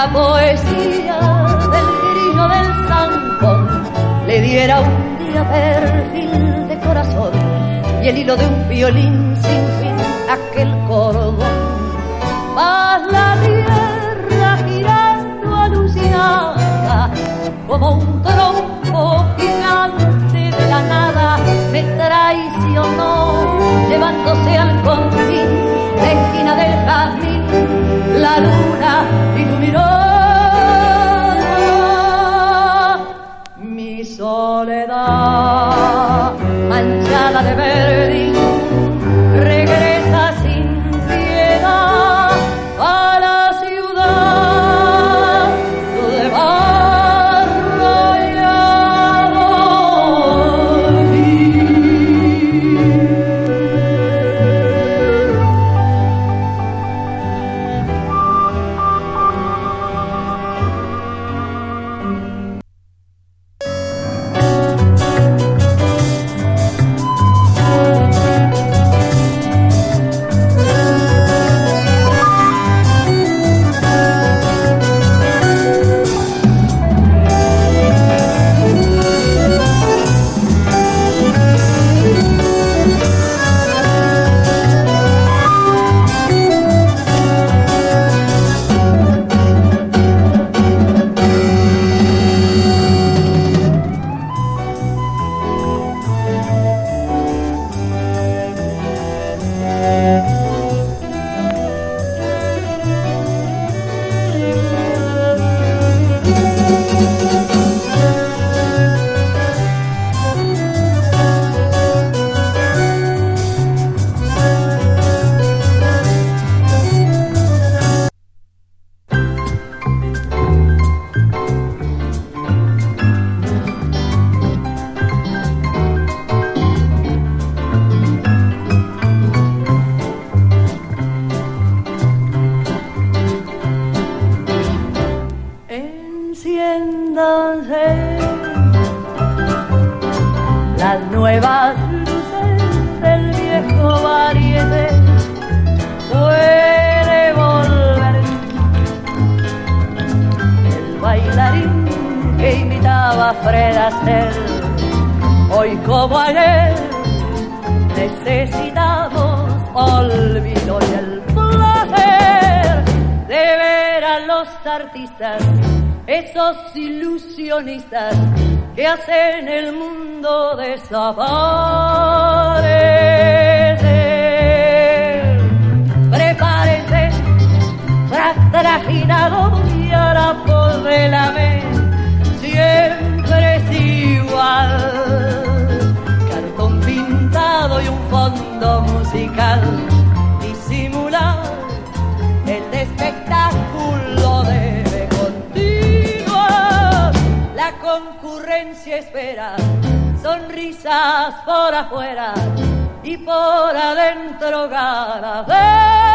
poesía del grillo del zancón le diera un día perfil de corazón y el hilo de un violín sin fin aquel cordón. Más la tierra girando anunciada como un trompo gigante de la nada me traicionó llevándose al confín la esquina del jazmín la luna iluminó mi soledad manchada de verdín regresa sin piedad a la ciudad de barro y las nuevas luces del viejo variete puede volver el bailarín que imitaba a Fred Astaire hoy como ayer necesitamos olvido y el placer de ver a los artistas esos ilusionistas que hacen el mundo desaparecer. Prepárense, trajinado y ahora por delante siempre es igual. Cartón pintado y un fondo musical disimular el espectáculo debe continuar. La concurrencia espera sonrisas por afuera y por adentro ganas de